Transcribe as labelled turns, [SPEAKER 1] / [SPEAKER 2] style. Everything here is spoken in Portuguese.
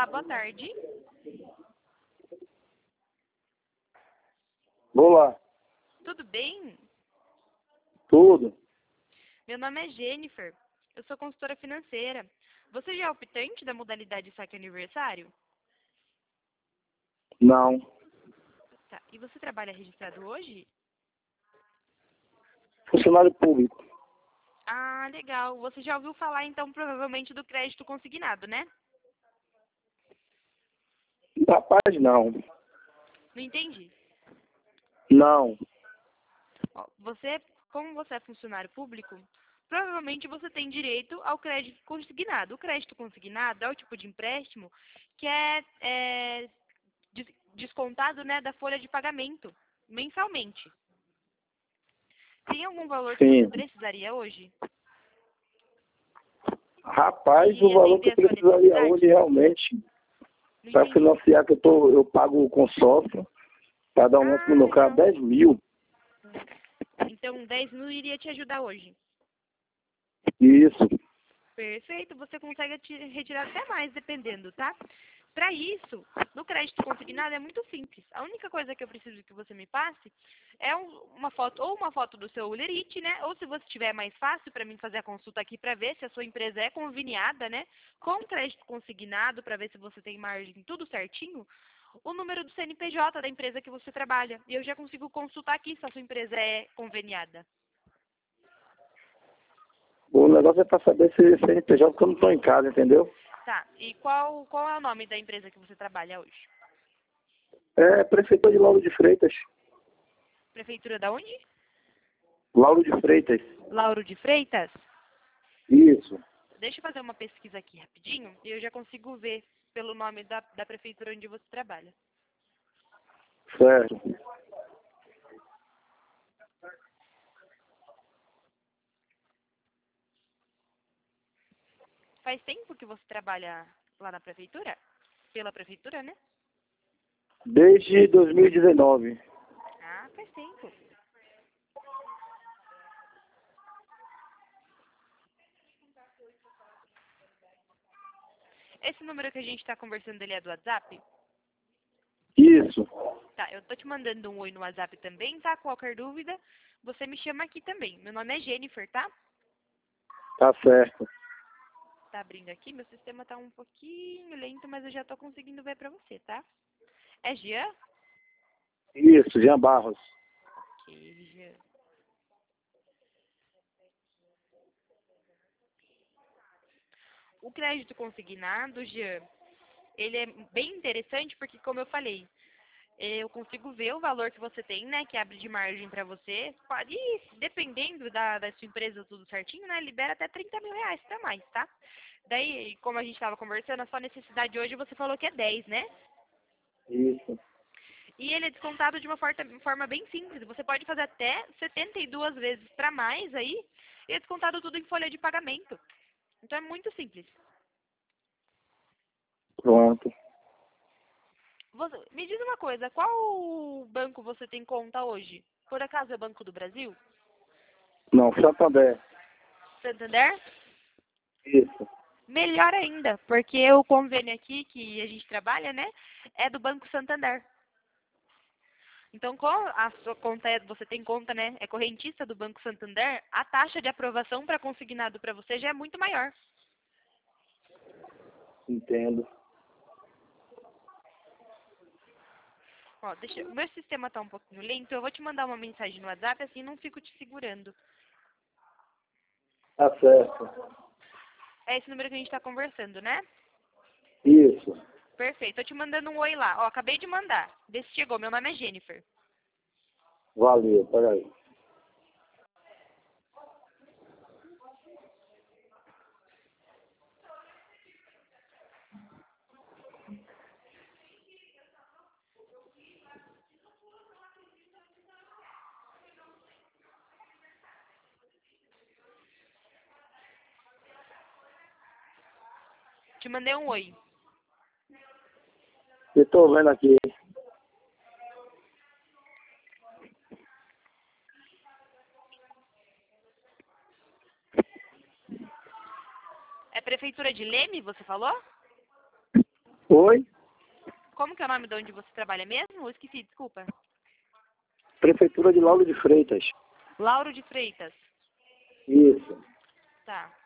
[SPEAKER 1] Olá, boa tarde.
[SPEAKER 2] Olá,
[SPEAKER 1] Tudo bem?
[SPEAKER 2] tudo?
[SPEAKER 1] Meu nome é Jennifer. Eu sou consultora financeira. Você já é optante da modalidade saque aniversário?
[SPEAKER 2] Não.
[SPEAKER 1] Tá. E você trabalha registrado hoje?
[SPEAKER 2] Funcionário público.
[SPEAKER 1] Ah, legal. Você já ouviu falar, então, provavelmente do crédito consignado, né?
[SPEAKER 2] Rapaz, não.
[SPEAKER 1] Não entendi.
[SPEAKER 2] Não.
[SPEAKER 1] Ó, como você é funcionário público, provavelmente você tem direito ao crédito consignado. O crédito consignado é o tipo de empréstimo que é descontado, né, da folha de pagamento mensalmente. Tem algum valor que você
[SPEAKER 2] Sim.
[SPEAKER 1] precisaria hoje?
[SPEAKER 2] Rapaz,
[SPEAKER 1] Que
[SPEAKER 2] o
[SPEAKER 1] iria
[SPEAKER 2] valor que
[SPEAKER 1] atender
[SPEAKER 2] eu
[SPEAKER 1] a sua
[SPEAKER 2] precisaria
[SPEAKER 1] necessidade?
[SPEAKER 2] hoje realmente
[SPEAKER 1] Não
[SPEAKER 2] para
[SPEAKER 1] entendi.
[SPEAKER 2] financiar que eu pago o consórcio, para dar um lance no
[SPEAKER 1] Ah,
[SPEAKER 2] meu carro
[SPEAKER 1] legal.
[SPEAKER 2] 10 mil.
[SPEAKER 1] Então, 10 mil iria te ajudar hoje.
[SPEAKER 2] Isso.
[SPEAKER 1] Perfeito, você consegue retirar até mais, dependendo, tá? Para isso, no crédito consignado é muito simples. A única coisa que eu preciso que você me passe é uma foto, ou uma foto do seu Lerite, né? Ou se você tiver mais fácil para mim fazer a consulta aqui para ver se a sua empresa é conveniada, né? Com crédito consignado, para ver se você tem margem tudo certinho, o número do CNPJ da empresa que você trabalha. E eu já consigo consultar aqui se a sua empresa é conveniada.
[SPEAKER 2] O negócio é para saber se CNPJ, porque eu não estou em casa, entendeu?
[SPEAKER 1] Tá, e qual é o nome da empresa que você trabalha hoje?
[SPEAKER 2] É Prefeitura de Lauro de Freitas.
[SPEAKER 1] Prefeitura da onde?
[SPEAKER 2] Lauro de Freitas.
[SPEAKER 1] Lauro de Freitas?
[SPEAKER 2] Isso.
[SPEAKER 1] Deixa eu fazer uma pesquisa aqui rapidinho e eu já consigo ver pelo nome da prefeitura onde você trabalha.
[SPEAKER 2] Certo.
[SPEAKER 1] Faz tempo que você trabalha lá na prefeitura? Pela prefeitura, né?
[SPEAKER 2] Desde 2019.
[SPEAKER 1] Ah, faz tempo. Esse número que a gente está conversando, ele é do WhatsApp?
[SPEAKER 2] Isso.
[SPEAKER 1] Tá, eu tô te mandando um oi no WhatsApp também, tá? Qualquer dúvida, você me chama aqui também. Meu nome é Jennifer, tá?
[SPEAKER 2] Tá certo.
[SPEAKER 1] Tá abrindo aqui, meu sistema tá um pouquinho lento, mas eu já tô conseguindo ver pra você, tá? É Jean?
[SPEAKER 2] Isso, Jean Barros.
[SPEAKER 1] Ok, Jean. O crédito consignado, Jean, ele é bem interessante porque, como eu falei, eu consigo ver o valor que você tem, né, que abre de margem para você. E dependendo da sua empresa, tudo certinho, né, libera até 30 mil reais para mais, tá? Daí, como a gente estava conversando, a sua necessidade hoje você falou que é 10, né?
[SPEAKER 2] Isso.
[SPEAKER 1] E ele é descontado de uma forma bem simples. Você pode fazer até 72 vezes para mais aí, e é descontado tudo em folha de pagamento. Então é muito simples.
[SPEAKER 2] Pronto.
[SPEAKER 1] Me diz uma coisa, qual banco você tem conta hoje? Por acaso é Banco do Brasil?
[SPEAKER 2] Não, Santander.
[SPEAKER 1] Santander?
[SPEAKER 2] Isso.
[SPEAKER 1] Melhor ainda, porque o convênio aqui que a gente trabalha, né, é do Banco Santander. Então, com a sua conta, você tem conta, né, é correntista do Banco Santander, a taxa de aprovação para consignado para você já é muito maior.
[SPEAKER 2] Entendo.
[SPEAKER 1] Ó, o meu sistema tá um pouquinho lento, eu vou te mandar uma mensagem no WhatsApp, assim não fico te segurando.
[SPEAKER 2] Tá certo.
[SPEAKER 1] É esse número que a gente está conversando, né?
[SPEAKER 2] Isso.
[SPEAKER 1] Perfeito, tô te mandando um oi lá. Ó, acabei de mandar. Vê se chegou, meu nome é Jennifer.
[SPEAKER 2] Valeu, peraí.
[SPEAKER 1] Te mandei um oi.
[SPEAKER 2] Eu tô vendo aqui.
[SPEAKER 1] É Prefeitura de Leme, você falou?
[SPEAKER 2] Oi?
[SPEAKER 1] Como que é o nome de onde você trabalha mesmo? Eu esqueci, desculpa.
[SPEAKER 2] Prefeitura de Lauro de Freitas.
[SPEAKER 1] Lauro de Freitas.
[SPEAKER 2] Isso.
[SPEAKER 1] Tá.